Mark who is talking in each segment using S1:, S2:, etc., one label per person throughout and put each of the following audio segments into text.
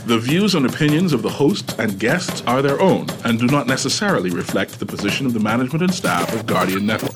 S1: The views and opinions of the hosts and guests are their own and do not necessarily reflect the position of the management and staff of Guardian Network.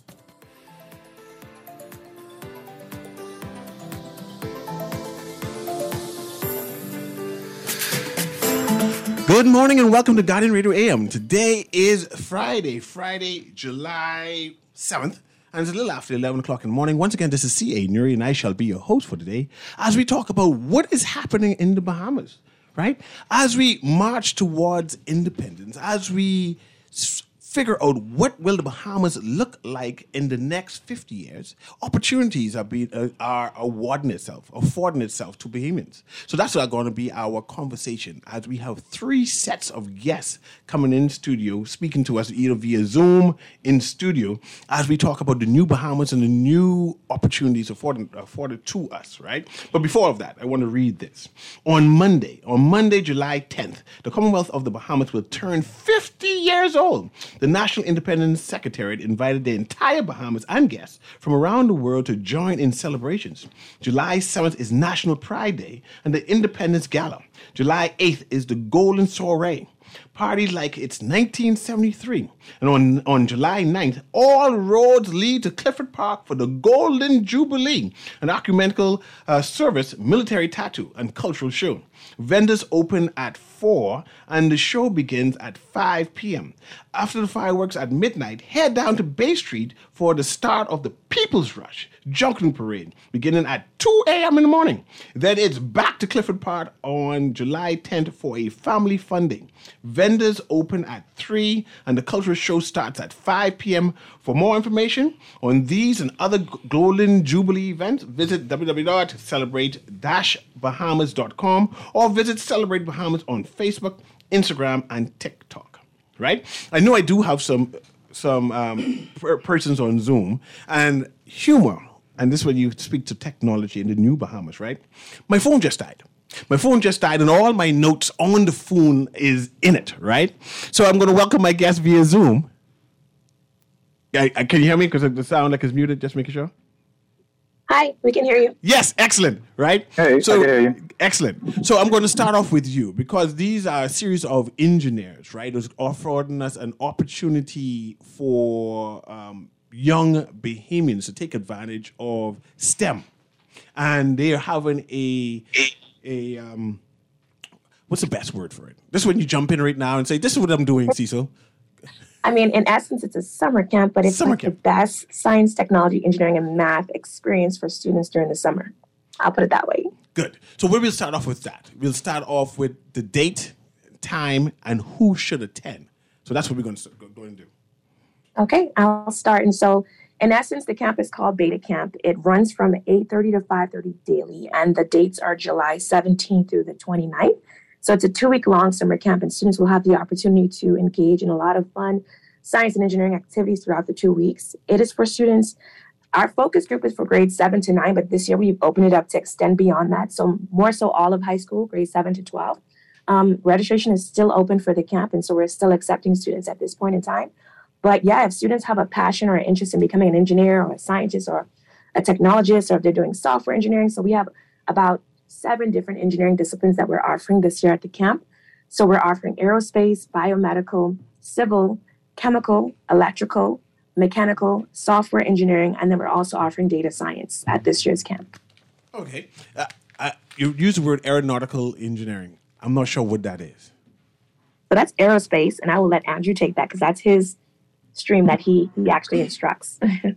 S2: Good morning and welcome to Guardian Radio AM. Today is Friday, July 7th. And it's a little after 11 o'clock in the morning. Once again, this is C.A. Nuri, and I shall be your host for today as we talk about what is happening in the Bahamas, right? As we march towards independence, as we figure out what will the Bahamas look like in the next 50 years, opportunities are affording itself to Bahamians. So that's going to be our conversation as we have three sets of guests coming in studio, speaking to us either via Zoom in studio as we talk about the new Bahamas and the new opportunities afforded to us, right? But before of that, I want to read this. On Monday, July 10th, the Commonwealth of the Bahamas will turn 50 years old. The National Independence Secretariat invited the entire Bahamas and guests from around the world to join in celebrations. July 7th is National Pride Day and the Independence Gala. July 8th is the Golden Soiree. Parties like it's 1973. And on July 9th, all roads lead to Clifford Park for the Golden Jubilee, an ecumenical service, military tattoo, and cultural show. Vendors open at 4 and the show begins at 5 p.m. After the fireworks at midnight, head down to Bay Street for the start of the People's Rush Junketing Parade, beginning at 2 a.m. in the morning. Then it's back to Clifford Park on July 10th for a family fun day. Vendors open at 3 and the cultural show starts at 5 p.m. For more information on these and other Golden Jubilee events, visit www.celebrate-bahamas.com or visit Celebrate Bahamas on Facebook, Instagram, and TikTok. Right? I know I do have some persons on Zoom and humor. And this is when you speak to technology in the new Bahamas, right? My phone just died. And all my notes on the phone is in it, right? So I'm going to welcome my guest via Zoom. Can you hear me? Because the sound like is muted, just making sure.
S3: Hi, we can hear you.
S2: Yes, excellent, right?
S4: Hey, I can hear you.
S2: Excellent. So I'm going to start off with you because these are a series of engineers, right? Who's offering us an opportunity for young Bahamians to take advantage of STEM. And they are having a what's the best word for it? This is when you jump in right now and say, this is what I'm doing, Cecil.
S3: I mean, in essence, it's a summer camp, but it's the best science, technology, engineering, and math experience for students during the summer. I'll put it that way.
S2: Good. So we will start off with that. We'll start off with the date, time, and who should attend. So that's what we're going to do.
S3: Okay, I'll start. And so, in essence, the camp is called Beta Camp. It runs from 8:30 to 5:30 daily, and the dates are July 17th through the 29th. So it's a 2-week-long summer camp, and students will have the opportunity to engage in a lot of fun science and engineering activities throughout the 2 weeks. It is for students. Our focus group is for grades 7 to 9, but this year we've opened it up to extend beyond that. So more so all of high school, grades 7 to 12. Registration is still open for the camp, and so we're still accepting students at this point in time. But yeah, if students have a passion or an interest in becoming an engineer or a scientist or a technologist, or if they're doing software engineering, so we have about 7 different engineering disciplines that we're offering this year at the camp. So we're offering aerospace, biomedical, civil, chemical, electrical, mechanical, software engineering, and then we're also offering data science at this year's camp.
S2: Okay. You use the word aeronautical engineering. I'm not sure what that is.
S3: So that's aerospace, and I will let Andrew take that because that's his stream that he actually instructs.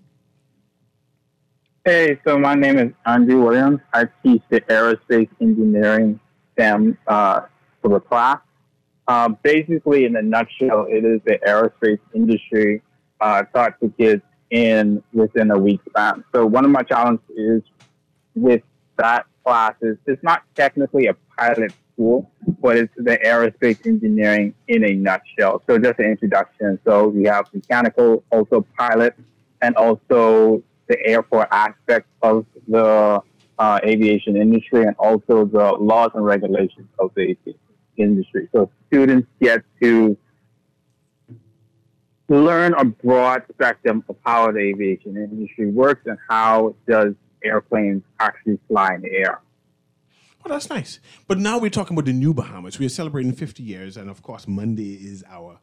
S4: Hey, so my name is Andrew Williams. I teach the aerospace engineering STEM for the class. Basically, in a nutshell, it is the aerospace industry taught to kids within a week span. So one of my challenges is with that class is it's not technically a pilot school, but it's the aerospace engineering in a nutshell. So just an introduction. So we have mechanical, also pilot, and also the airport aspect of the aviation industry, and also the laws and regulations of the aviation industry. So students get to learn a broad spectrum of how the aviation industry works and how does airplanes actually fly in the air.
S2: Oh, that's nice. But now we're talking about the new Bahamas. We are celebrating 50 years, and of course, Monday is our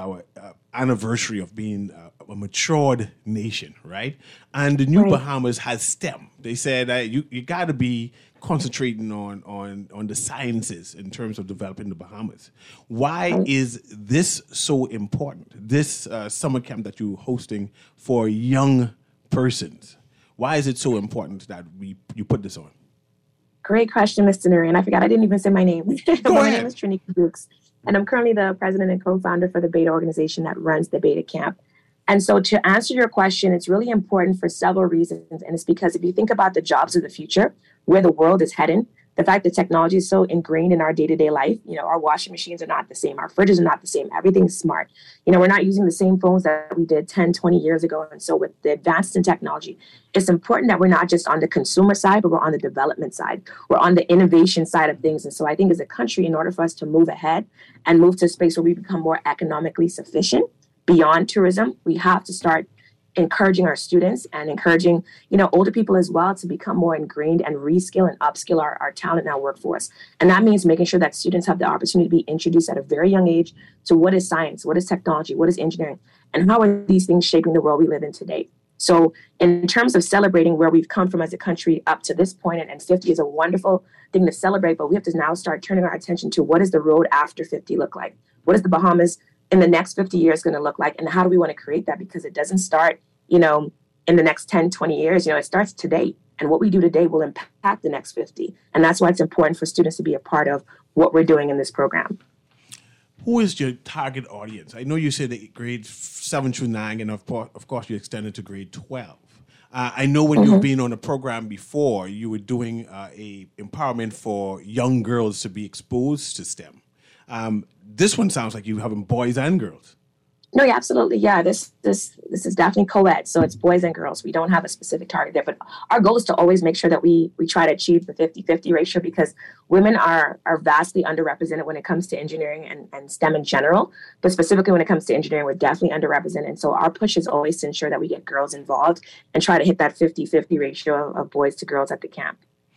S2: anniversary of being a matured nation, right? And the new Bahamas has STEM. They said you got to be concentrating on the sciences in terms of developing the Bahamas. Why is this so important? This summer camp that you're hosting for young persons. Why is it so important that you put this on?
S3: Great question, Mr. Nuri. And I forgot I didn't even say my name. My name is Trinika Dukes, and I'm currently the president and co-founder for the Beta organization that runs the Beta Camp. And so to answer your question, it's really important for several reasons. And it's because if you think about the jobs of the future, where the world is heading, the fact that technology is so ingrained in our day-to-day life, our washing machines are not the same. Our fridges are not the same. Everything's smart. We're not using the same phones that we did 10, 20 years ago. And so with the advances in technology, it's important that we're not just on the consumer side, but we're on the development side. We're on the innovation side of things. And so I think as a country, in order for us to move ahead and move to a space where we become more economically sufficient beyond tourism, we have to start encouraging our students and encouraging, older people as well to become more ingrained and reskill and upskill our talent in our workforce. And that means making sure that students have the opportunity to be introduced at a very young age to what is science, what is technology, what is engineering, and how are these things shaping the world we live in today. So in terms of celebrating where we've come from as a country up to this point, and 50 is a wonderful thing to celebrate, but we have to now start turning our attention to what does the road after 50 look like? What does the Bahamas in the next 50 years going to look like? And how do we want to create that? Because it doesn't start, in the next 10, 20 years, it starts today. And what we do today will impact the next 50. And that's why it's important for students to be a part of what we're doing in this program.
S2: Who is your target audience? I know you said that grades 7 through 9, and of course you extended to grade 12. I know when you've been on a program before, you were doing a empowerment for young girls to be exposed to STEM. This one sounds like you're having boys and girls.
S3: No, yeah, absolutely. Yeah, this is definitely co-ed. So it's boys and girls. We don't have a specific target there, but our goal is to always make sure that we try to achieve the 50-50 ratio, because women are vastly underrepresented when it comes to engineering and STEM in general. But specifically when it comes to engineering, we're definitely underrepresented. And so our push is always to ensure that we get girls involved and try to hit that 50-50 ratio of boys to girls at the camp.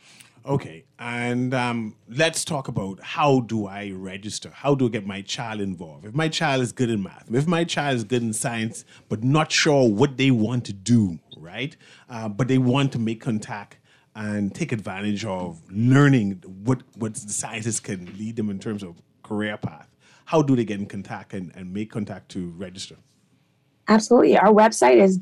S2: Okay, and let's talk about how do I register? How do I get my child involved? If my child is good in math, if my child is good in science, but not sure what they want to do, right? But they want to make contact and take advantage of learning what the sciences can lead them in terms of career path. How do they get in contact and make contact to register?
S3: Absolutely. Our website is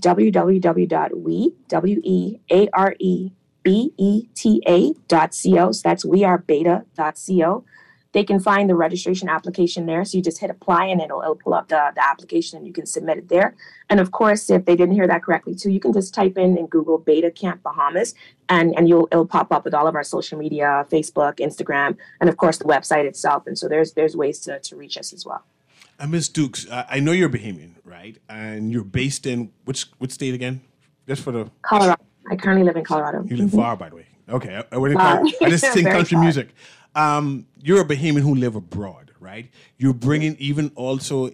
S3: www.beta.co. So that's wearebeta.co. They can find the registration application there. So you just hit apply and it'll pull up the application and you can submit it there. And of course, if they didn't hear that correctly too, you can just type in Google Beta Camp Bahamas and it'll pop up with all of our social media, Facebook, Instagram, and of course the website itself. And so there's ways to reach us as well.
S2: Ms. Dukes, I know you're Bahamian, right? And you're based in which state again? Just for the
S3: Colorado. I currently live in Colorado.
S2: You live far, by the way. Okay, I just sing country music. You're a Bahamian who live abroad, right? You're bringing even also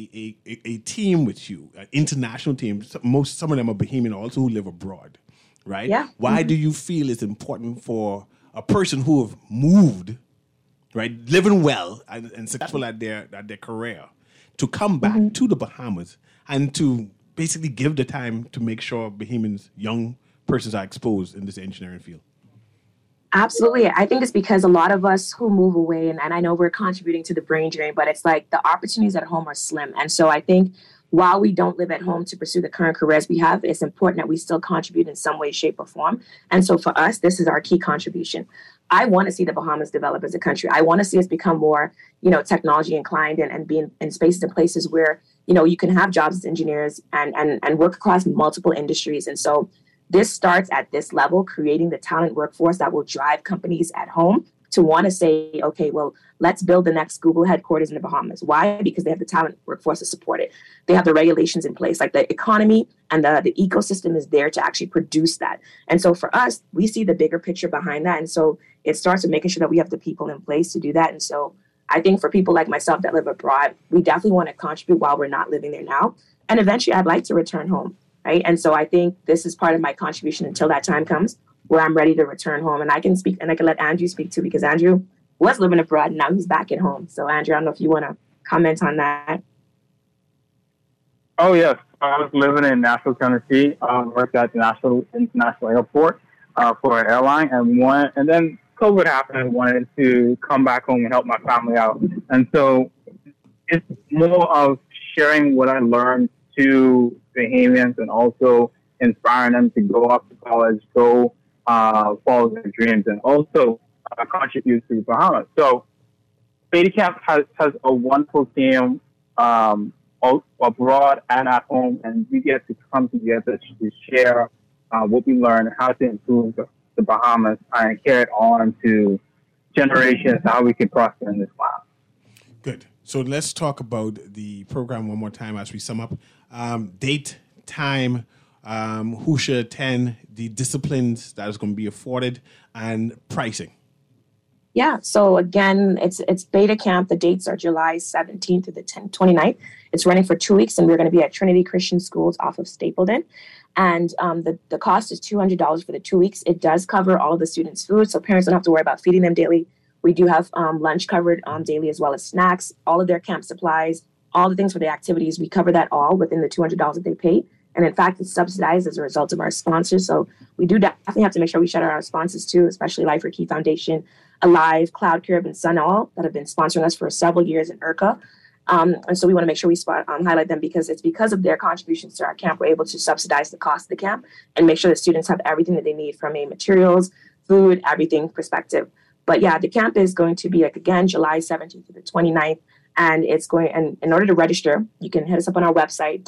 S2: a team with you, an international team. Some of them are Bahamian also who live abroad, right?
S3: Yeah.
S2: Why do you feel it's important for a person who have moved, right, living well and successful at their career, to come back to the Bahamas and to basically give the time to make sure Bahamians, young persons, are exposed in this engineering field?
S3: Absolutely. I think it's because a lot of us who move away, and I know we're contributing to the brain drain, but it's like the opportunities at home are slim. And so I think while we don't live at home to pursue the current careers we have, it's important that we still contribute in some way, shape, or form. And so for us, this is our key contribution. I want to see the Bahamas develop as a country. I want to see us become more, technology inclined and be in spaces and places where, you can have jobs as engineers and work across multiple industries. And so this starts at this level, creating the talent workforce that will drive companies at home to want to say, okay, well, let's build the next Google headquarters in the Bahamas. Why? Because they have the talent workforce to support it. They have the regulations in place, like the economy and the ecosystem is there to actually produce that. And so for us, we see the bigger picture behind that. And so it starts with making sure that we have the people in place to do that. And so I think for people like myself that live abroad, we definitely want to contribute while we're not living there now. And eventually I'd like to return home. Right. And so I think this is part of my contribution until that time comes. where I'm ready to return home. And I can speak, and I can let Andrew speak too, because Andrew was living abroad and now he's back at home. So Andrew, I don't know if you want to comment on that.
S4: Oh, yes. I was living in Nashville, Tennessee. Worked at the Nashville International Airport for an airline, and then COVID happened and wanted to come back home and help my family out. And so it's more of sharing what I learned to Bahamians and also inspiring them to go off to college, go follow their dreams, and also contribute to the Bahamas. So Beta Camp has a wonderful team abroad and at home, and we get to come together to share what we learn, how to improve the Bahamas, and carry it on to generations, how we can prosper in this land.
S2: Good. So let's talk about the program one more time as we sum up. Date, time, who should attend, the disciplines that is going to be afforded, and pricing.
S3: Yeah, so again, it's Beta Camp. The dates are July 17th through the 29th. It's running for 2 weeks, and we're going to be at Trinity Christian Schools off of Stapleton. And the cost is $200 for the 2 weeks. It does cover all of the students' food, so parents don't have to worry about feeding them daily. We do have lunch covered daily, as well as snacks, all of their camp supplies, all the things for the activities. We cover that all within the $200 that they pay. And in fact, it's subsidized as a result of our sponsors. So we do definitely have to make sure we shout out our sponsors too, especially Life for Key Foundation, Alive, Cloud Carib, and Sunall that have been sponsoring us for several years in IRCA. And so we want to make sure we highlight them, because it's because of their contributions to our camp, we're able to subsidize the cost of the camp and make sure the students have everything that they need from a materials, food, everything perspective. But yeah, the camp is going to be, like, again, July 17th to the 29th. And in order to register, you can hit us up on our website,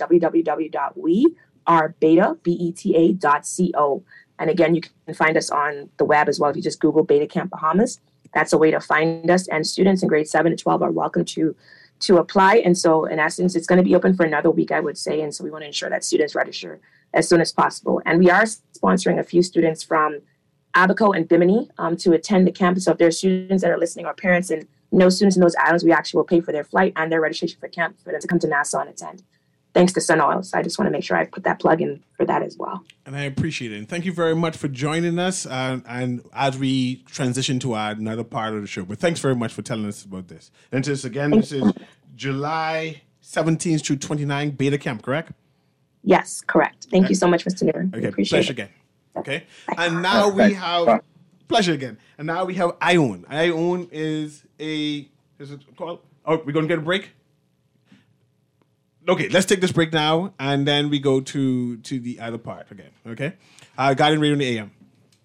S3: www.wearebeta.co. And again, you can find us on the web as well. If you just Google Beta Camp Bahamas, that's a way to find us. And students in grades 7 to 12 are welcome to apply. And so in essence, it's going to be open for another week, I would say. And so we want to ensure that students register as soon as possible. And we are sponsoring a few students from Abaco and Bimini to attend the campus. So if there are students that are listening, or parents and no students in those islands, we actually will pay for their flight and their registration for camp for them to come to Nassau and attend. Thanks to Sunall. So I just want to make sure I put that plug in for that as well.
S2: And I appreciate it. And thank you very much for joining us. And as we transition to another part of the show, but thanks very much for telling us about this. And this is July 17th through 29th, Beta Camp, correct?
S3: Yes, correct. Thank you so much, Mr. Newman.
S2: Okay,
S3: appreciate
S2: pleasure
S3: it.
S2: again. Okay. And now we have pleasure again. And now we have Ione. Ione is it called? Oh, we're going to get a break? Okay, let's take this break now, and then we go to the other part again, okay? Guardian Radio in the AM.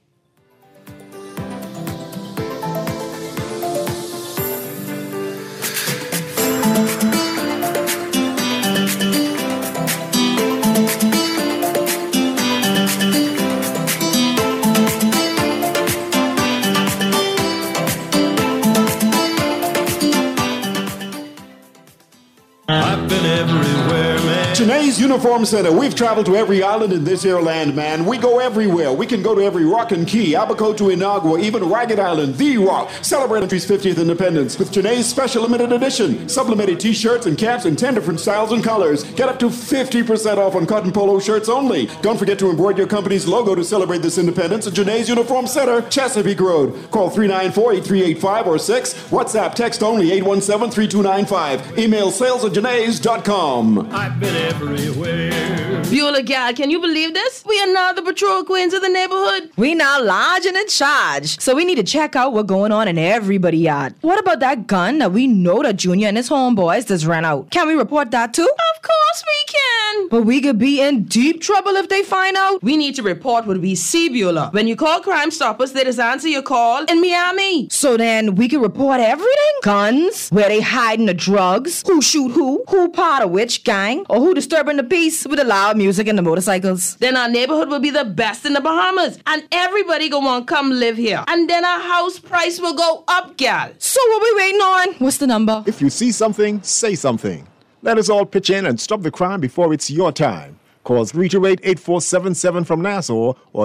S5: Janae's Uniform Center. We've traveled to every island in this here land, man. We go everywhere. We can go to every rock and key, Abaco to Inagua, even Ragged Island, The Rock. Celebrate country's 50th independence with Janae's special limited edition. Sublimated t-shirts and caps in 10 different styles and colors. Get up to 50% off on cotton polo shirts only. Don't forget to embroider your company's logo to celebrate this independence at Janae's Uniform Center, Chesapeake Road. Call 394-8385 or 6. WhatsApp text only 817-3295. Email sales@janaes.com.
S6: I've been everywhere.
S7: Beulah gal, can you believe this? We are now the patrol queens of the neighborhood.
S8: We now large and in charge. So we need to check out what's going on in everybody's yard. What about that gun that we know that Junior and his homeboys just ran out? Can we report that too?
S7: Of course we can.
S8: But we could be in deep trouble if they find out.
S7: We need to report what we see, Beulah. When you call Crime Stoppers, they just answer your call in Miami.
S8: So then we can report everything? Guns, where they hiding the drugs, who shoot who part of which gang, or who disturbing the peace with the loud music and the motorcycles.
S7: Then our neighborhood will be the best in the Bahamas, and everybody gonna want to come live here. And then our house price will go up, gal.
S8: So what we waiting on? What's the number?
S9: If you see something, say something. Let us all pitch in and stop the crime before it's your time. Call 328-8477 from Nassau or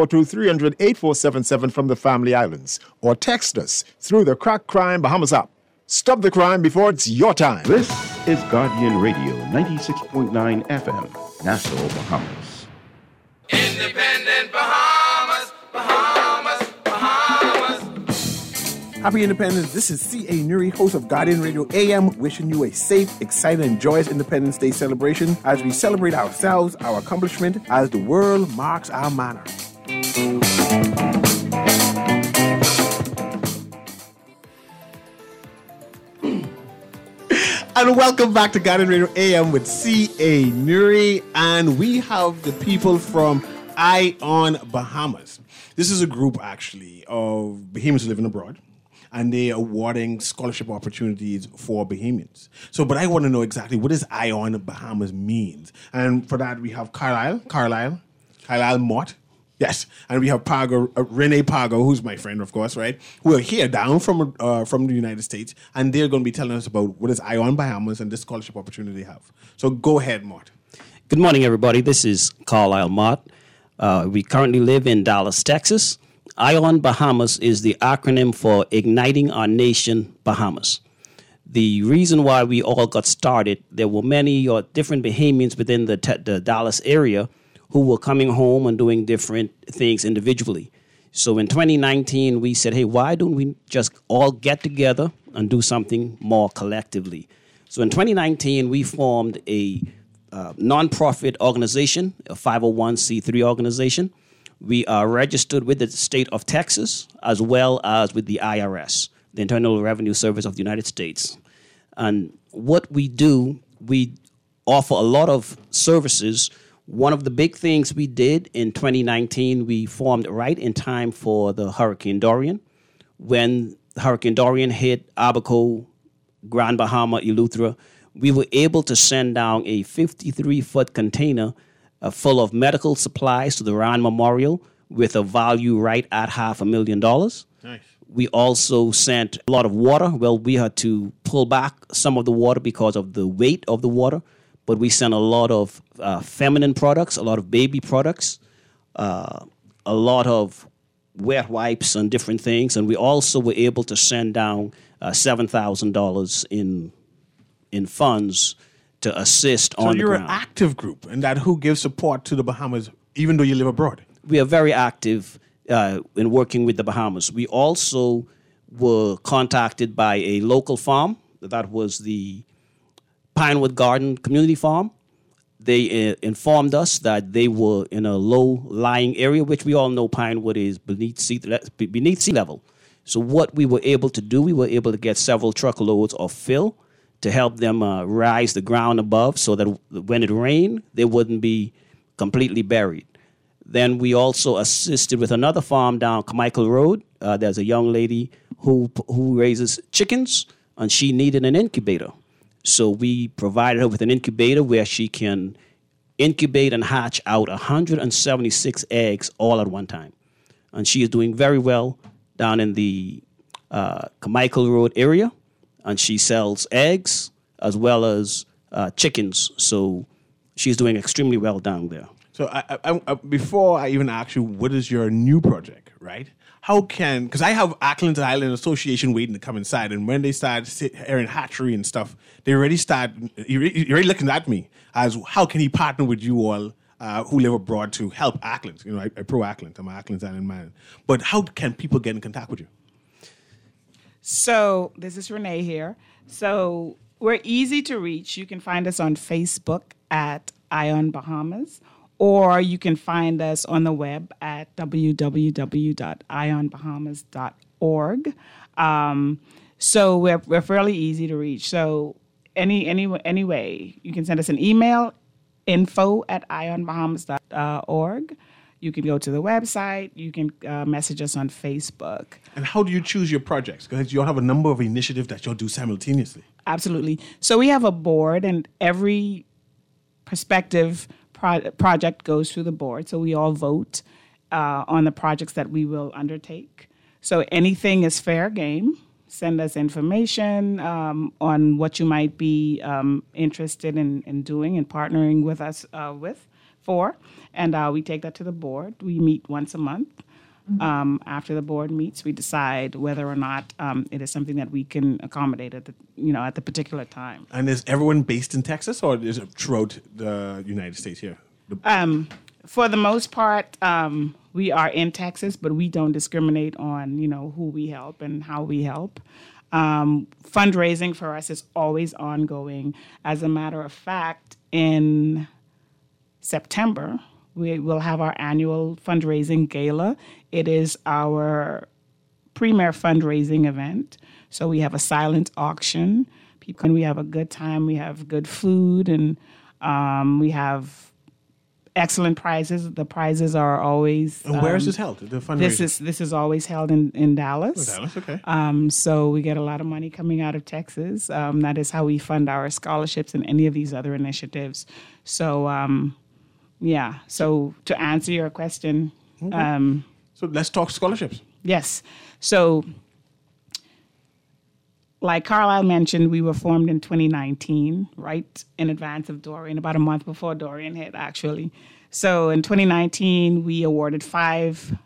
S9: 242-300-8477 from the Family Islands. Or text us through the Crack Crime Bahamas app. Stop the crime before it's your time.
S10: This is Guardian Radio, 96.9 FM, Nassau, Bahamas.
S11: Independent Bahamas, Bahamas.
S2: Happy Independence. This is C.A. Nuri, host of Guardian Radio AM, wishing you a safe, exciting, and joyous Independence Day celebration as we celebrate ourselves, our accomplishment, as the world marks our manner. And welcome back to Guardian Radio AM with C.A. Nuri. And we have the people from Ion Bahamas. This is a group, actually, of Bahamians living abroad. And they are awarding scholarship opportunities for Bahamians. But I want to know exactly what does Ion Bahamas means. And for that, we have Carlisle Mott. Yes, and we have Pago, Renee Pago, who's my friend, of course, right? Who are here down from the United States, and they're going to be telling us about what is Ion Bahamas and this scholarship opportunity they have. So go ahead, Mott.
S6: Good morning, everybody. This is Carlisle Mott. We currently live in Dallas, Texas. Ion Bahamas is the acronym for Igniting Our Nation Bahamas. The reason why we all got started, there were many different Bahamians within the Dallas area who were coming home and doing different things individually. So in 2019, we said, hey, why don't we just all get together and do something more collectively? So in 2019, we formed a nonprofit organization, a 501c3 organization. We are registered with the state of Texas as well as with the IRS, the Internal Revenue Service of the United States. And what we do, we offer a lot of services. One of the big things we did in 2019, we formed right in time for the Hurricane Dorian. When Hurricane Dorian hit Abaco, Grand Bahama, Eleuthera, we were able to send down a 53-foot container full of medical supplies to the Rand Memorial with a value right at $500,000.
S2: Nice.
S6: We also sent a lot of water. Well, we had to pull back some of the water because of the weight of the water. But we sent a lot of feminine products, a lot of baby products, a lot of wet wipes and different things. And we also were able to send down $7,000 in funds to assist on the ground.
S2: So you're an active group, and that who gives support to the Bahamas, even though you live abroad?
S6: We are very active in working with the Bahamas. We also were contacted by a local farm. That was the Pinewood Garden Community Farm. They informed us that they were in a low-lying area, which we all know Pinewood is beneath sea level. So what we were able to do, we were able to get several truckloads of fill to help them rise the ground above so that when it rained, they wouldn't be completely buried. Then we also assisted with another farm down Carmichael Road. There's a young lady who raises chickens, and she needed an incubator. So we provided her with an incubator where she can incubate and hatch out 176 eggs all at one time. And she is doing very well down in the Carmichael Road area. And she sells eggs as well as chickens. So she's doing extremely well down there.
S2: So before I even ask you, what is your new project, right? Because I have Ackland Island Association waiting to come inside, and when they start airing hatchery and stuff, you're already looking at me as how can he partner with you all who live abroad to help Ackland? You know, I pro Ackland, I'm an Ackland Island man. But how can people get in contact with you?
S11: So this is Renee here. So we're easy to reach. You can find us on Facebook at Ion Bahamas, or you can find us on the web at www.ionbahamas.org. So we're fairly easy to reach. So any way, you can send us an email, info@ionbahamas.org. You can go to the website. You can message us on Facebook.
S2: And how do you choose your projects? Because you all have a number of initiatives that you'll do simultaneously.
S11: Absolutely. So we have a board, and every prospective project goes through the board. So we all vote on the projects that we will undertake. So anything is fair game. Send us information on what you might be interested in doing and partnering with us for. And we take that to the board. We meet once a month. After the board meets, we decide whether or not it is something that we can accommodate at the particular time.
S2: And is everyone based in Texas, or is it throughout the United States here?
S11: For the most part, we are in Texas, but we don't discriminate on, who we help and how we help. Fundraising for us is always ongoing. As a matter of fact, in September, we will have our annual fundraising gala. It is our premier fundraising event. So we have a silent auction. We have a good time. We have good food, and we have excellent prizes. The prizes are always.
S2: And where is this held? The fundraiser.
S11: This is always held in Dallas.
S2: Oh, Dallas, okay. So
S11: we get a lot of money coming out of Texas. That is how we fund our scholarships and any of these other initiatives. So, So to answer your question,
S2: so let's talk scholarships.
S11: Yes. So, like Carlisle mentioned, we were formed in 2019, right in advance of Dorian, about a month before Dorian hit, actually. So in 2019, we awarded five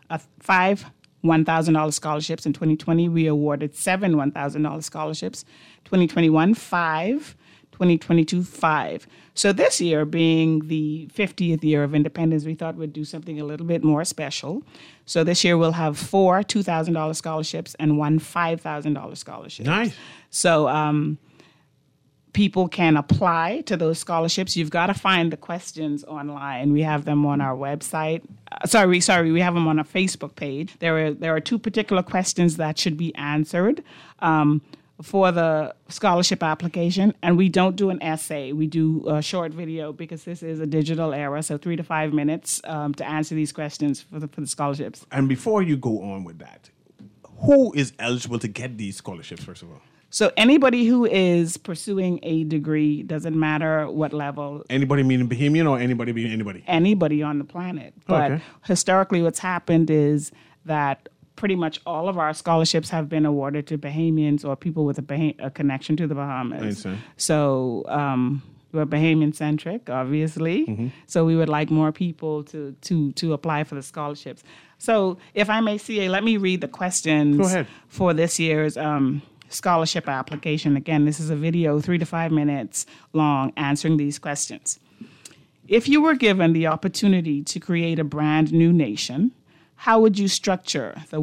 S11: $1,000 scholarships. In 2020, we awarded 7 $1,000 scholarships. 2021, 5. 2022, 5. So this year, being the 50th year of independence, we thought we'd do something a little bit more special. So this year we'll have 4 $2,000 scholarships and 1 $5,000 scholarship.
S2: Nice.
S11: So people can apply to those scholarships. You've got to find the questions online. We have them on our website. Sorry, we have them on our Facebook page. There are 2 particular questions that should be answered for the scholarship application, and we don't do an essay. We do a short video because this is a digital era, so 3 to 5 minutes to answer these questions for the scholarships.
S2: And before you go on with that, who is eligible to get these scholarships, first of all?
S11: So anybody who is pursuing a degree, doesn't matter what level.
S2: Anybody meaning Bahamian or anybody being anybody?
S11: Anybody on the planet. But historically what's happened is that pretty much all of our scholarships have been awarded to Bahamians or people with a connection to the Bahamas. So we're Bahamian-centric, obviously. Mm-hmm. So we would like more people to apply for the scholarships. So if I may, CA, let me read the questions for this year's scholarship application. Again, this is a video, 3 to 5 minutes long, answering these questions. If you were given the opportunity to create a brand new nation, how would you structure the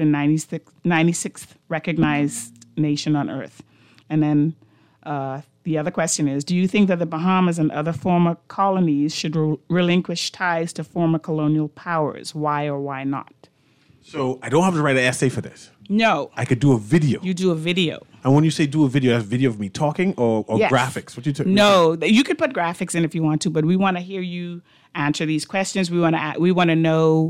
S11: 196th recognized nation on Earth? And then the other question is, do you think that the Bahamas and other former colonies should relinquish ties to former colonial powers? Why or why not?
S2: So I don't have to write an essay for this.
S11: No.
S2: I could do a video.
S11: You do a video.
S2: And when you say do a video, that's a video of me talking or
S11: yes.
S2: graphics? What you
S11: No, you could put graphics in if you want to, but we want to hear you answer these questions. We want to know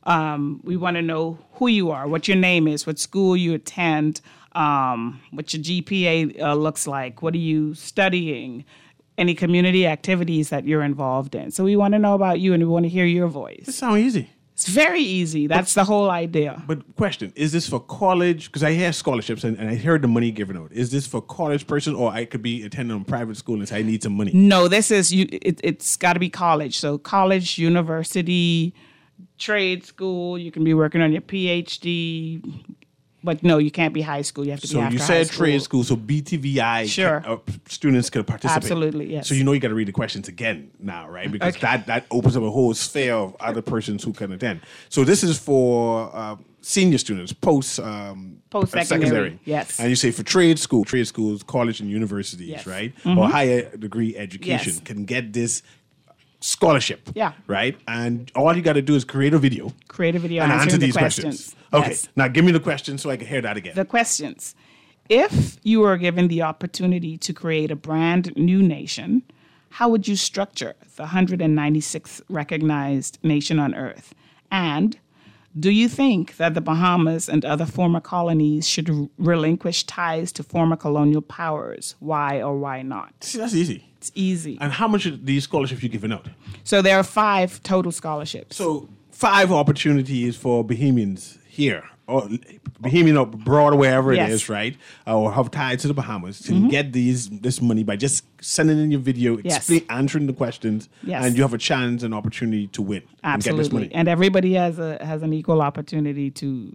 S11: who you are, what your name is, what school you attend, what your GPA looks like, what are you studying, any community activities that you're involved in. So we want to know about you and we want to hear your voice.
S2: It sounds easy.
S11: It's very easy. That's the whole idea.
S2: But question, is this for college? Because I hear scholarships and I heard the money given out. Is this for college person or I could be attending a private school and say I need some money?
S11: No, this is, it's got to be college. So college, university, trade school, you can be working on your PhD, but no, you can't be high school. You have to be after high school. So you said
S2: trade school, so BTVI students could participate.
S11: Absolutely, yes.
S2: So you got to read the questions again now, right? Because that opens up a whole sphere of other persons who can attend. So this is for senior students, post-secondary.
S11: Yes.
S2: And you say for trade schools, college and universities, right? Mm-hmm. Or higher degree education can get this scholarship.
S11: Yeah.
S2: Right? And all you got to do is create a video. And answer these questions. Okay.
S11: Yes.
S2: Now give me the questions so I can hear that again.
S11: The questions. If you were given the opportunity to create a brand new nation, how would you structure the 196th recognized nation on Earth? And do you think that the Bahamas and other former colonies should relinquish ties to former colonial powers? Why or why not?
S2: See, that's easy.
S11: It's easy.
S2: And how much of these scholarships you giving out?
S11: So there are 5 total scholarships.
S2: So 5 opportunities for Bahamians here, or Bahamian or abroad, wherever it is, right? Or have ties to the Bahamas to get this money by just sending in your video, answering the questions, and you have a chance and opportunity to win and get this money.
S11: And everybody has an equal opportunity to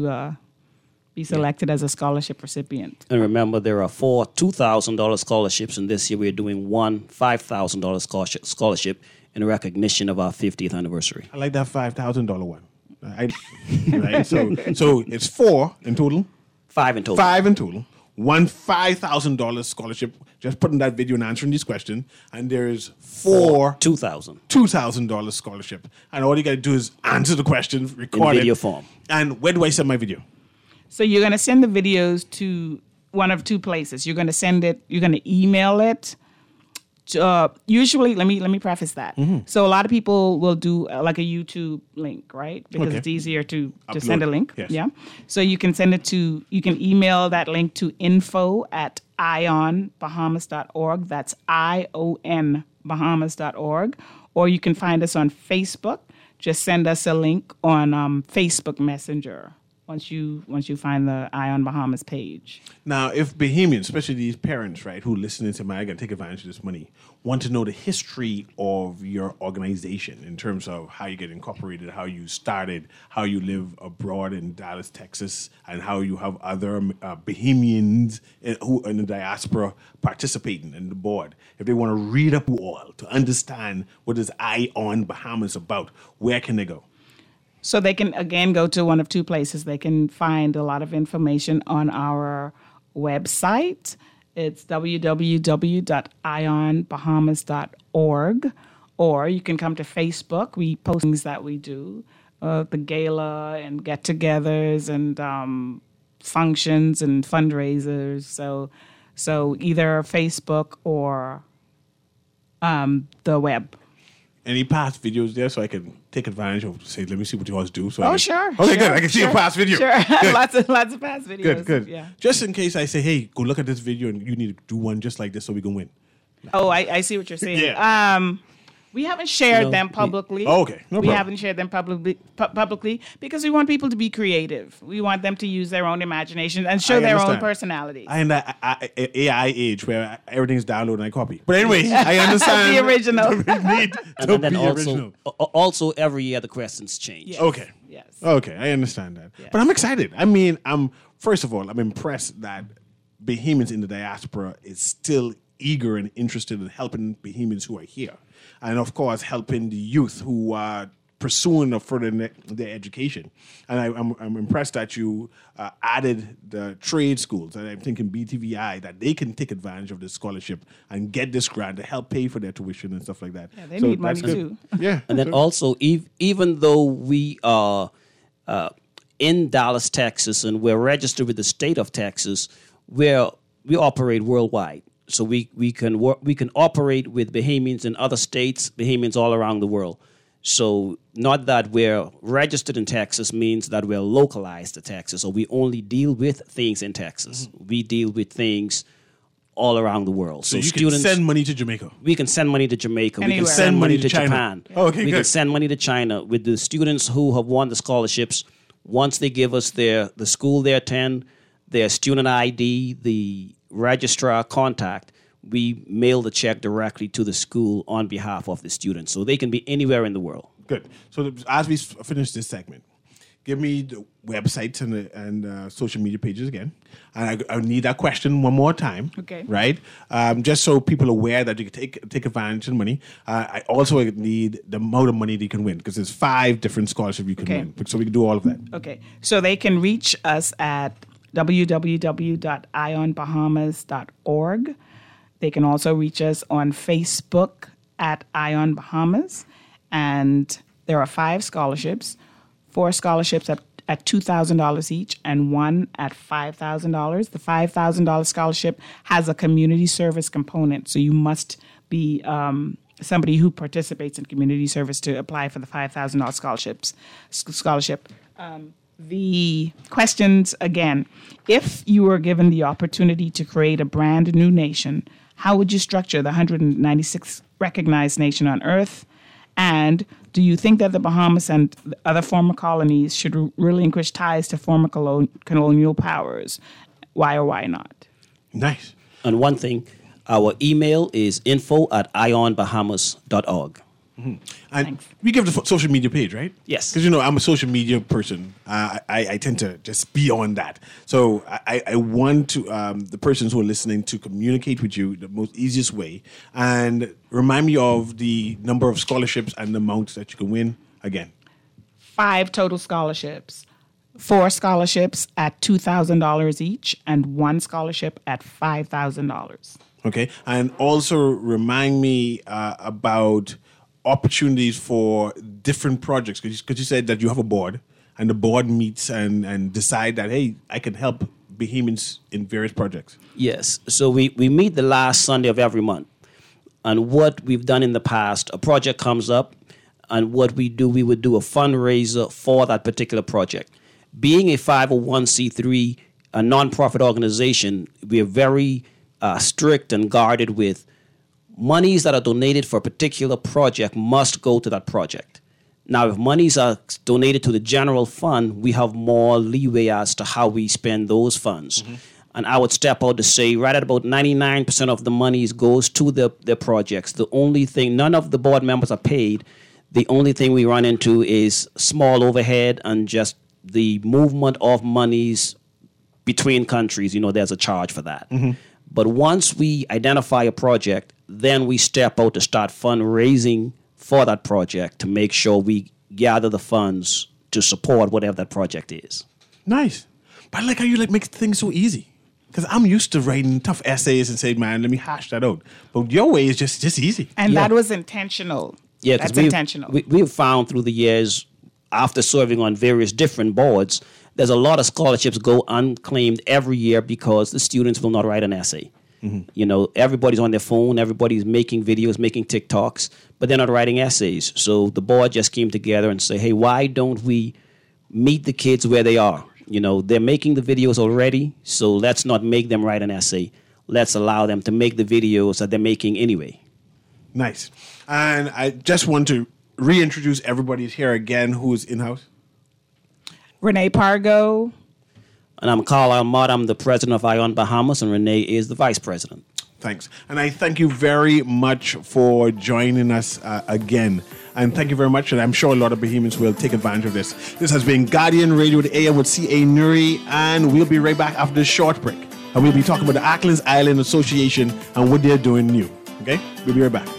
S11: be selected as a scholarship recipient.
S6: And remember, there are 4 $2,000 scholarships, and this year we're doing 1 $5,000 scholarship in recognition of our 50th anniversary.
S2: I like that $5,000 one. Right? So it's 4 in total.
S6: 5 in total.
S2: 5 in total. One $5,000 scholarship. Just putting that video and answering these questions. And there's 4 $2,000 scholarship. And all you got to do is answer the questions, record
S6: in video
S2: it.
S6: form.
S2: And where do I send my video?
S11: So you're going to send the videos to one of two places. You're going to send it. You're going to email it. Usually, let me preface that.
S2: Mm-hmm.
S11: So a lot of people will do like a YouTube link, right? Because it's easier to send a link.
S2: Yes.
S11: Yeah. So you can send it to. You can email that link to info@ionbahamas.org. That's ION Bahamas.org. Or you can find us on Facebook. Just send us a link on Facebook Messenger. Once you find the Ion Bahamas page.
S2: Now, if Bahamians, especially these parents, right, who listen to my, I can take advantage of this money, want to know the history of your organization in terms of how you get incorporated, how you started, how you live abroad in Dallas, Texas, and how you have other Bahamians who in the diaspora participating in the board. If they want to read up all to understand what is Ion Bahamas about, where can they go?
S11: So they can, again, go to one of two places. They can find a lot of information on our website. It's www.ionbahamas.org. Or you can come to Facebook. We post things that we do, the gala and get-togethers and functions and fundraisers. So either Facebook or the web.
S2: Any past videos there so I can take advantage of, say, let me see what you guys do. So
S11: Sure.
S2: Okay,
S11: sure,
S2: good. I can see a past video.
S11: Sure.
S2: Good.
S11: lots of past videos.
S2: Good.
S11: Yeah.
S2: Just in case I say, hey, go look at this video and you need to do one just like this so we can win.
S11: Oh, I see what you're saying.
S2: Yeah.
S11: We haven't shared them publicly.
S2: Oh, okay. No
S11: we
S2: problem.
S11: haven't shared them publicly because we want people to be creative. We want them to use their own imagination and show their own personalities.
S2: I in that AI age where everything's download and I copy. But anyway, I understand
S11: the original.
S2: need to
S6: And then
S2: be original.
S6: also every year the questions change.
S11: Yes.
S2: Okay.
S11: Yes.
S2: Okay, I understand that.
S11: Yes.
S2: But I'm excited. I mean, first of all, I'm impressed that Bahamians in the diaspora is still eager and interested in helping Bahamians who are here. And of course, helping the youth who are pursuing or furthering their education. And I'm impressed that you added the trade schools, and I'm thinking BTVI, that they can take advantage of this scholarship and get this grant to help pay for their tuition and stuff like that.
S11: Yeah, they need money too.
S2: Yeah.
S6: And then also, even though we are in Dallas, Texas, and we're registered with the state of Texas, we operate worldwide. So we can operate with Bahamians in other states, Bahamians all around the world. So not that we're registered in Texas means that we're localized to Texas, or we only deal with things in Texas. Mm-hmm. We deal with things all around the world.
S2: So you students can send money to Jamaica.
S6: We can send money to Jamaica.
S11: Anywhere.
S6: We can send money to
S2: China.
S6: Japan.
S2: Oh, okay,
S6: we
S2: good.
S6: can send money to China. With the students who have won the scholarships, once they give us the school they attend, their student ID, the registrar contact, we mail the check directly to the school on behalf of the students. So they can be anywhere in the world.
S2: Good. So as we finish this segment, give me the websites and social media pages again. And I need that question one more time.
S11: Okay.
S2: Right? Just so people are aware that you can take advantage of the money. I also need the amount of money that you can win, because there's 5 different scholarships you can win. So we can do all of that.
S11: Okay. So they can reach us at www.ionbahamas.org. They can also reach us on Facebook at Ion Bahamas. And there are 5 scholarships, 4 scholarships at $2,000 each and 1 at $5,000. The $5,000 scholarship has a community service component, so you must be somebody who participates in community service to apply for the $5,000 scholarship. The questions, again, if you were given the opportunity to create a brand new nation, how would you structure the 196th recognized nation on Earth? And do you think that the Bahamas and other former colonies should relinquish ties to former colonial powers? Why or why not?
S2: Nice.
S6: And one thing, our email is info@ionbahamas.org.
S2: Mm-hmm. And we give the social media page, right?
S6: Yes.
S2: Because, I'm a social media person. I tend to just be on that. So I want to the persons who are listening to communicate with you the most easiest way. And remind me of the number of scholarships and the amounts that you can win again.
S11: 5 total scholarships. 4 scholarships at $2,000 each and 1 scholarship at $5,000.
S2: Okay. And also remind me about opportunities for different projects. Because you said that you have a board and the board meets and decide that, hey, I can help Bahamians in various projects.
S6: Yes. So we meet the last Sunday of every month. And what we've done in the past, a project comes up, and what we would do a fundraiser for that particular project. Being a 501c3, a nonprofit organization, we are very strict and guarded with monies that are donated for a particular project must go to that project. Now, if monies are donated to the general fund, we have more leeway as to how we spend those funds. Mm-hmm. And I would step out to say right at about 99% of the monies goes to the projects. The only thing, none of the board members are paid. The only thing we run into is small overhead and just the movement of monies between countries. There's a charge for that. Mm-hmm. But once we identify a project, then we step out to start fundraising for that project to make sure we gather the funds to support whatever that project is.
S2: Nice. But I like how you make things so easy. Because I'm used to writing tough essays and saying, man, let me hash that out. But your way is just easy.
S11: And that was intentional.
S6: Yeah,
S11: that's intentional.
S6: We've found through the years, after serving on various different boards, there's a lot of scholarships go unclaimed every year because the students will not write an essay. Mm-hmm. Everybody's on their phone, everybody's making videos, making TikToks, but they're not writing essays. So the board just came together and say, hey, why don't we meet the kids where they are? They're making the videos already, so let's not make them write an essay. Let's allow them to make the videos that they're making anyway.
S2: Nice. And I just want to reintroduce everybody here again who's in-house.
S11: Renee Pargo.
S6: And I'm Carlisle Mott. I'm the president of Ion Bahamas, and Renee is the vice president.
S2: Thanks. And I thank you very much for joining us again. And thank you very much. And I'm sure a lot of Bahamians will take advantage of this. This has been Guardian Radio, the AM with C.A. Nuri. And we'll be right back after this short break. And we'll be talking about the Acklins Island Association and what they're doing new. Okay? We'll be right back.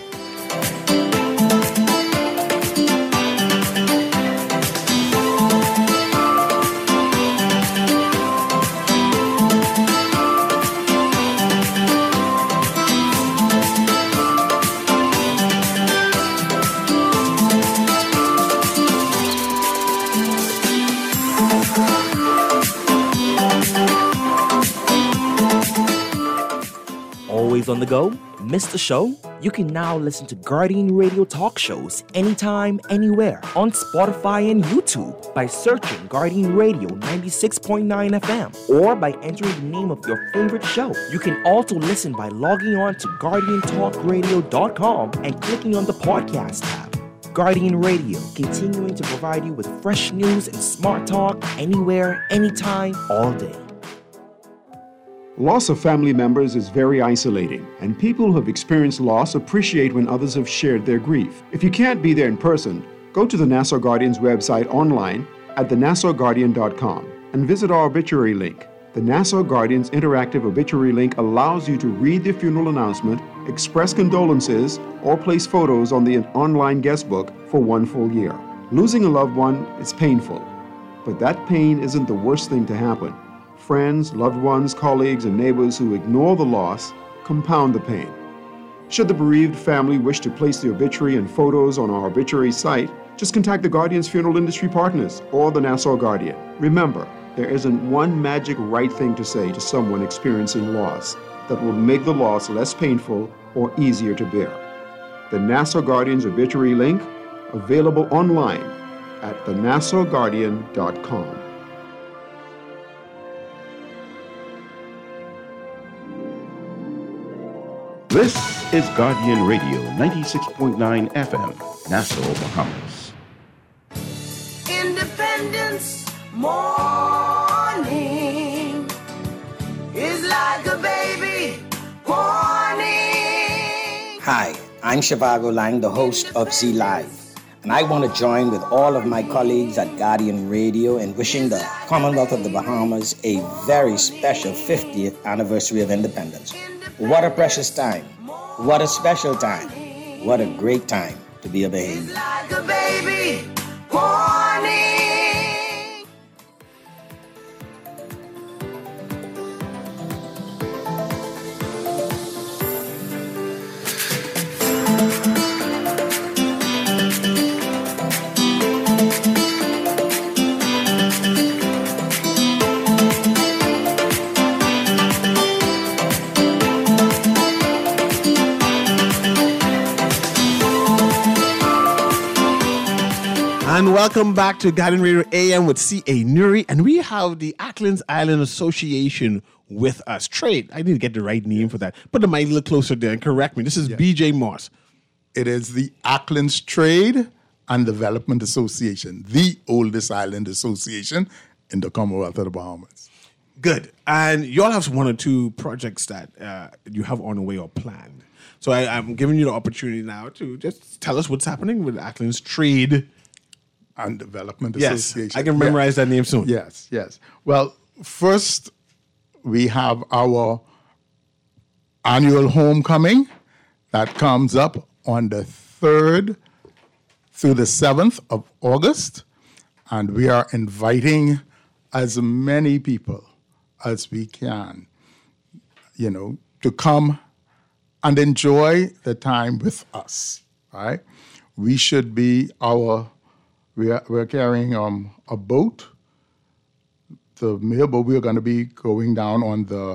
S12: On the go? Missed the show? You can now listen to Guardian Radio talk shows anytime, anywhere on Spotify and YouTube by searching Guardian Radio 96.9 FM or by entering the name of your favorite show. You can also listen by logging on to GuardianTalkRadio.com and clicking on the podcast tab. Guardian Radio, continuing to provide you with fresh news and smart talk anywhere, anytime, all day.
S5: Loss of family members is very isolating, and people who have experienced loss appreciate when others have shared their grief. If you can't be there in person, go to the Nassau Guardian's website online at thenassauguardian.com and visit our obituary link. The Nassau Guardian's interactive obituary link allows you to read the funeral announcement, express condolences, or place photos on the online guest book for 1 full year. Losing a loved one is painful, but that pain isn't the worst thing to happen. Friends, loved ones, colleagues, and neighbors who ignore the loss compound the pain. Should the bereaved family wish to place the obituary and photos on our obituary site, just contact the Guardian's Funeral Industry Partners or the Nassau Guardian. Remember, there isn't one magic right thing to say to someone experiencing loss that will make the loss less painful or easier to bear. The Nassau Guardian's obituary link, available online at thenassauguardian.com.
S10: This is Guardian Radio 96.9 FM, Nassau, Bahamas.
S13: Independence morning is like a baby warning.
S14: Hi, I'm Shivago Lang, the host of Z Live. And I want to join with all of my colleagues at Guardian Radio in wishing the Commonwealth of the Bahamas a very special 50th anniversary of independence. What a precious time. What a special time. What a great time to be a Bahamian.
S13: Like a baby warning.
S2: And welcome back to Garden Radio AM with C.A. Nuri. And we have the Acklands Island Association with us. Trade. I need to get the right name for that. Put the mic a little closer there and correct me. This is B.J. Moss.
S15: It is the Acklands Trade and Development Association, the oldest island association in the Commonwealth of the Bahamas.
S2: Good. And you all have one or two projects that you have on the way or planned. So I'm giving you the opportunity now to just tell us what's happening with Acklands Trade
S15: and Development
S2: Yes,
S15: Association.
S2: I can memorize that name soon.
S15: Yes, yes. Well, first, we have our annual homecoming that comes up on the 3rd through the 7th of August. And we are inviting as many people as we can, to come and enjoy the time with us, right? We should be we're carrying a boat, the mail boat. We're going to be going down on the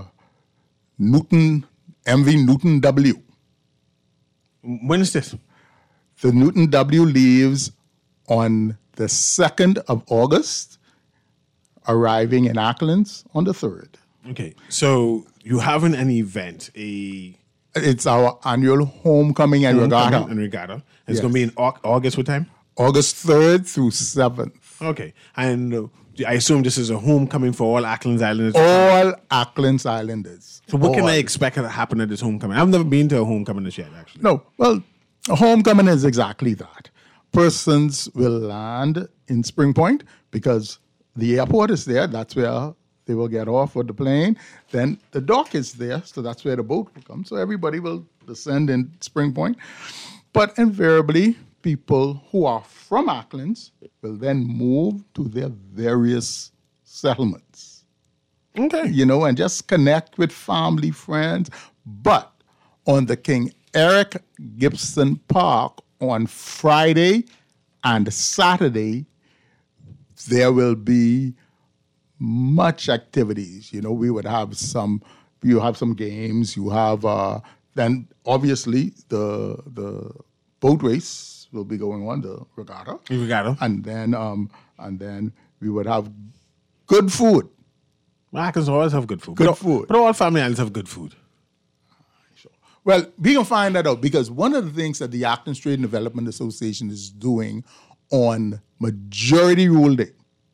S15: MV Newton W.
S2: When is this?
S15: The Newton W leaves on the 2nd of August, arriving in Acklands on the 3rd.
S2: Okay, so you having an event,
S15: It's our annual homecoming and regatta.
S2: It's going to be in August, what time?
S15: August 3rd through 7th.
S2: Okay, and I assume this is a homecoming for all Acklands Islanders?
S15: All Acklands Islanders.
S2: So what can I expect to happen at this homecoming? I've never been to a homecoming this yet, actually.
S15: No, well, a homecoming is exactly that. Persons will land in Spring Point because the airport is there. That's where they will get off with the plane. Then the dock is there, so that's where the boat will come. So everybody will descend in Spring Point. But invariably, people who are from Acklands will then move to their various settlements.
S2: Okay.
S15: And just connect with family, friends. But on the King Eric Gibson Park on Friday and Saturday, there will be much activities. We would have some games. You have then obviously the boat race will be going on, the regatta. And then we would have good food.
S2: Acklands always have good food.
S15: Food.
S2: But all family islands have good food.
S15: Well, we can find that out because one of the things that the Acklands Trade and Development Association is doing on Majority Rule Day,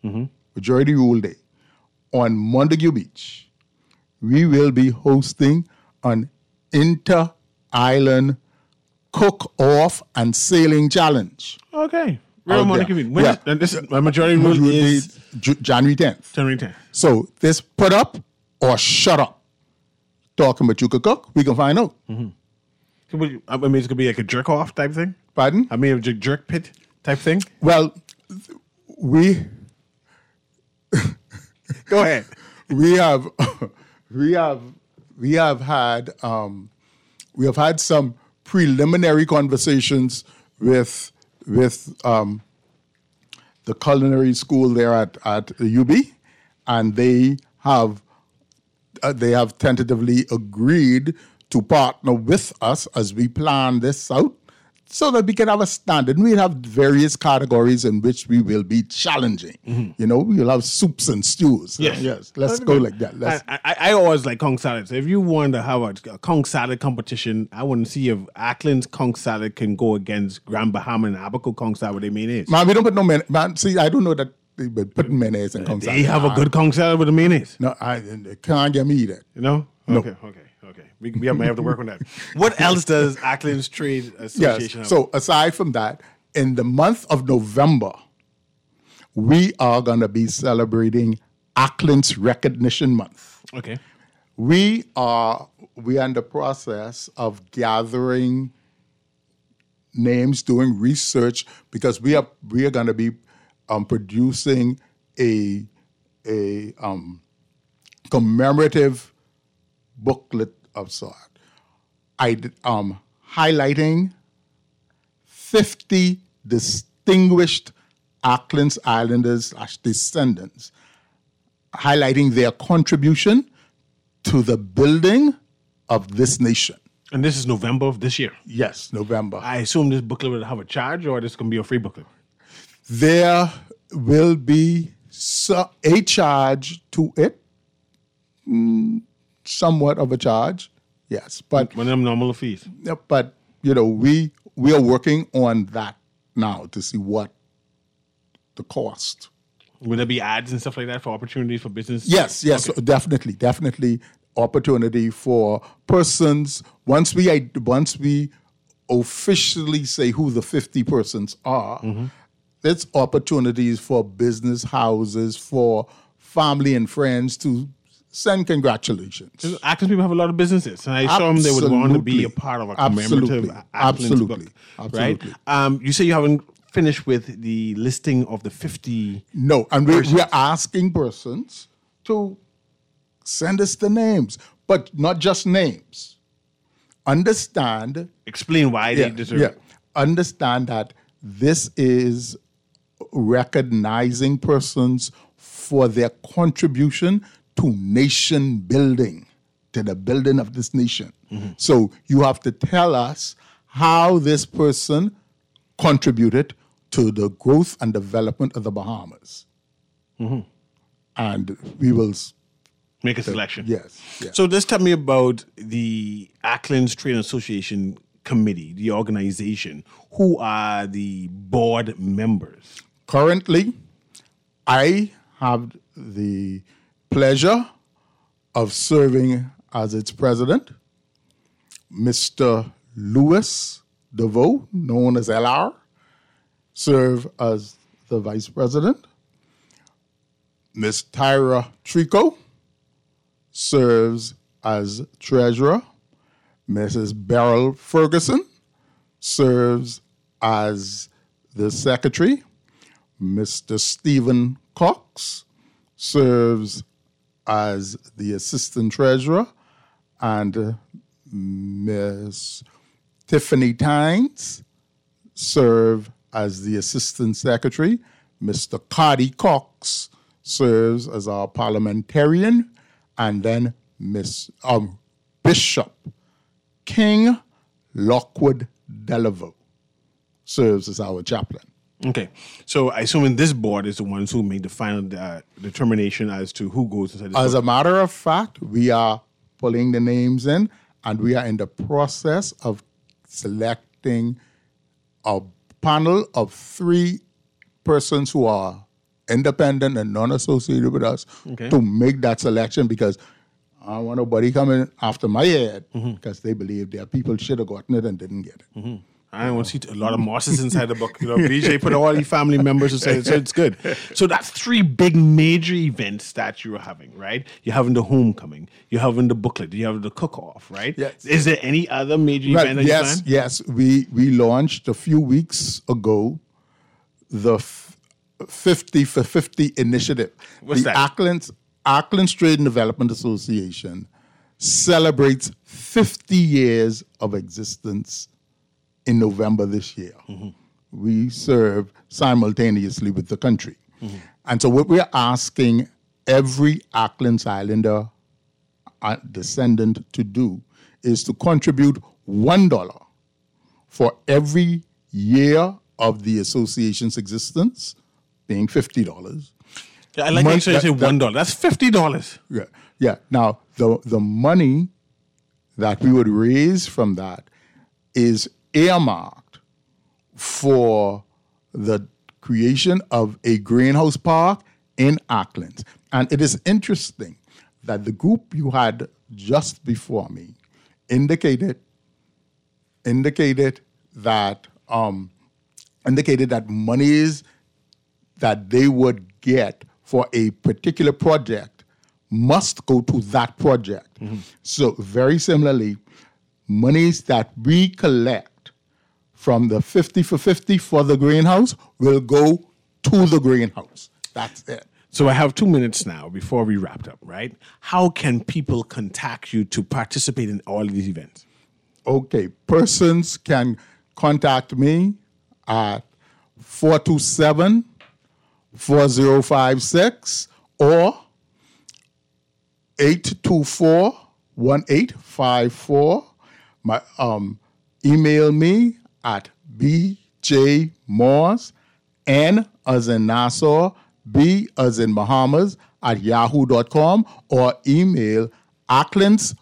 S15: on Montague Beach, we will be hosting an inter-island cook-off and sailing challenge.
S2: Okay. Real Montague Beach. When and this Majority Rule is
S15: January 10th.
S2: January 10th.
S15: So this put up or shut up. Talking about you could cook, we can find out.
S2: I mean, it's going to be like a jerk-off type thing?
S15: Pardon?
S2: I mean, a jerk pit type thing?
S15: Well, we...
S2: Go ahead.
S15: We have had some preliminary conversations with the culinary school there at the UB, and they have tentatively agreed to partner with us as we plan this out so that we can have a standard. And we'll have various categories in which we will be challenging. We'll have soups and stews. Yes. Let's go like that.
S2: I always like conch salad. So if you want to have a conch salad competition, I want to see if Acklands conch salad can go against Grand Bahama and Abaco conch salad with their mayonnaise.
S15: Man, we don't put no mayonnaise. Man, see, I don't know that they put mayonnaise in conch salad.
S2: They have a good conch salad with the mayonnaise.
S15: No, I can't get me that.
S2: No. Okay. We might have to work on that. What else does Acklands Trade Association have?
S15: So aside from that, in the month of November, we are going to be celebrating Acklands Recognition Month.
S2: Okay.
S15: We are in the process of gathering names, doing research, because we are going to be producing a commemorative booklet of sort. Highlighting 50 distinguished Acklands Islanders descendants, highlighting their contribution to the building of this nation.
S2: And this is November of this year?
S15: Yes, November.
S2: I assume this booklet will have a charge, or this can be a free booklet?
S15: There will be a charge to it, somewhat of a charge, yes. But
S2: one of them nominal fees.
S15: But we are working on that now to see what the cost.
S2: Will there be ads and stuff like that for opportunities for business?
S15: Yes, okay. Definitely opportunity for persons. Once we officially say who the 50 persons are, there's opportunities for business houses, for family and friends to send congratulations.
S2: Acklands people have a lot of businesses, and I assume they would want to be a part of a commemorative Acklands book, right? You say you haven't finished with the listing of the 50.
S15: No, and we're asking persons to send us the names, but not just names.
S2: Explain why they deserve it.
S15: Understand that this is recognizing persons for their contribution to nation building, to the building of this nation. So you have to tell us how this person contributed to the growth and development of the Bahamas. And we will
S2: make a selection.
S15: Yes.
S2: So just tell me about the Acklands Trade Association Committee, the organization. Who are the board members?
S15: Currently, I have the pleasure of serving as its president. Mr. Louis DeVoe, known as LR, serve as the vice president. Ms. Tyra Trico serves as treasurer. Mrs. Beryl Ferguson serves as the secretary. Mr. Stephen Cox serves as the assistant treasurer. And Ms. Tiffany Tynes serves as the assistant secretary. Mr. Cardi Cox serves as our parliamentarian. And then Bishop King Lockwood Delaveau serves as our chaplain.
S2: Okay. So I assume this board is the ones who made the final determination as to who goes inside this
S15: As
S2: board.
S15: a matter of fact, we are pulling the names in, and we are in the process of selecting a panel of 3 persons who are independent and non-associated with us to make that selection, because I don't want nobody coming after my head because they believe their people should have gotten it and didn't get it.
S2: I want to see a lot of Mosses inside the book. BJ put all these family members who say so it's good. So that's 3 big major events that you're having, right? You're having the homecoming, you're having the booklet, you have the cook-off, right?
S15: Yes.
S2: Is there any other major event that you plan?
S15: Yes. We launched a few weeks ago the 50 for 50 initiative.
S2: What's
S15: that? Acklands Trade and Development Association celebrates 50 years of existence in November this year. We serve simultaneously with the country. And so what we're asking every Acklands Islander descendant to do is to contribute $1 for every year of the association's existence, being $50.
S2: Yeah, I like when you say $1. That's $50.
S15: Yeah. Now, the money that we would raise from that is earmarked for the creation of a greenhouse park in Acklands. And it is interesting that the group you had just before me indicated that monies that they would get for a particular project must go to that project. So very similarly, monies that we collect from the 50 for 50 for the greenhouse will go to the greenhouse. That's it.
S2: So I have 2 minutes now before we wrap up, right? How can people contact you to participate in all of these events?
S15: Okay, persons can contact me at 427-4056 or 824-1854. Email me at bjmoss N as in Nassau, B as in Bahamas at yahoo.com, or email Ackland's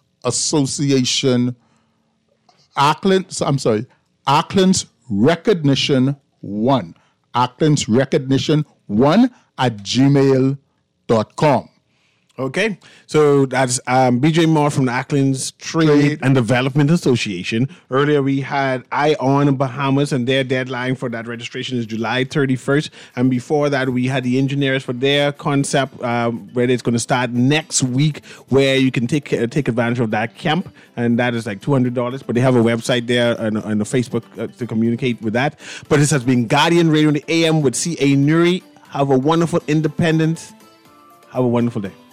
S15: Recognition 1. Ackland's Recognition 1 at gmail.com.
S2: Okay, so that's BJ Moore from the Ackland's Trade and Development Association. Earlier we had ION Bahamas, and their deadline for that registration is July 31st. And before that, we had the engineers for their concept, where it's going to start next week, where you can take advantage of that camp, and that is like $200. But they have a website there and a Facebook to communicate with that. But this has been Guardian Radio in the AM with C.A. Nuri. Have a wonderful independent. Have a wonderful day.